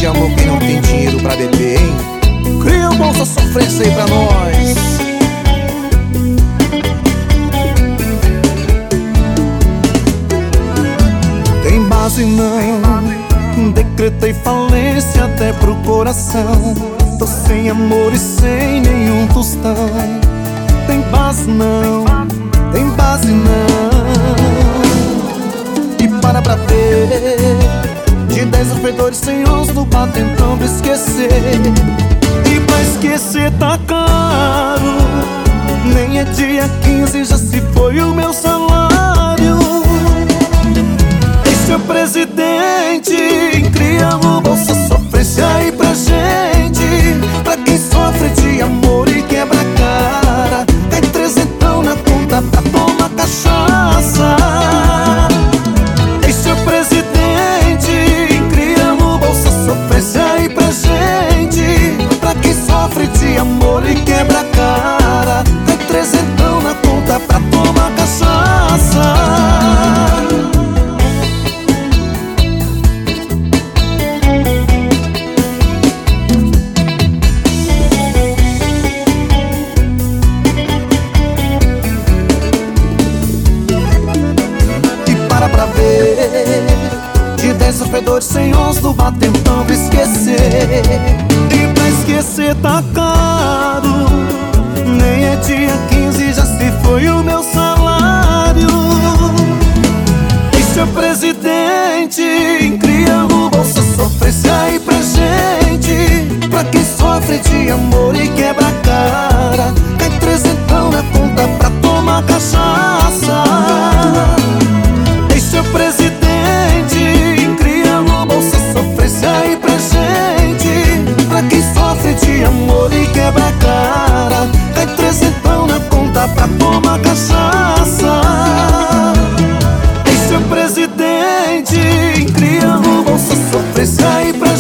de amor quem não tem dinheiro pra beber, hein? Cria um bolsa sofrência aí pra nós. Tem base não, decretei falência até pro coração. Tô sem amor e sem nenhum tostão. Tem base não, tem base não. E para pra ver, de 10 sofredores sem uns no bar tentando esquecer. E pra esquecer tá caro, nem é dia 15 já se foi o meu salário. Esse é o presidente, criamos bolsa sofrência aí pra gente. Pra quem sofre de amor e quebra a cara, cai trezentão na conta pra tomar cachaça. Esse é o presidente, criamos bolsa sofrência aí pra gente. Pra quem sofre de amor e quebra a cara, cai trezentão na conta pra tomar cachaça. Pra ver, de 10 sofredores sem uns no bar tentando esquecer. E pra esquecer tá caro, nem é dia 15 já se foi o meu salário. Esse é o presidente, criamos bolsa sofrência aí pra gente. Pra quem sofre de amor e quebra a cara, cai trezentão na conta pra tomar cachaça. Esse é o presidente, criamos bolsa sofrência aí pra gente. Pra quem sofre de amor e quebra a cara, cai trezentão na conta pra tomar cachaça. Esse é o presidente, criamos bolsa sofrência aí pra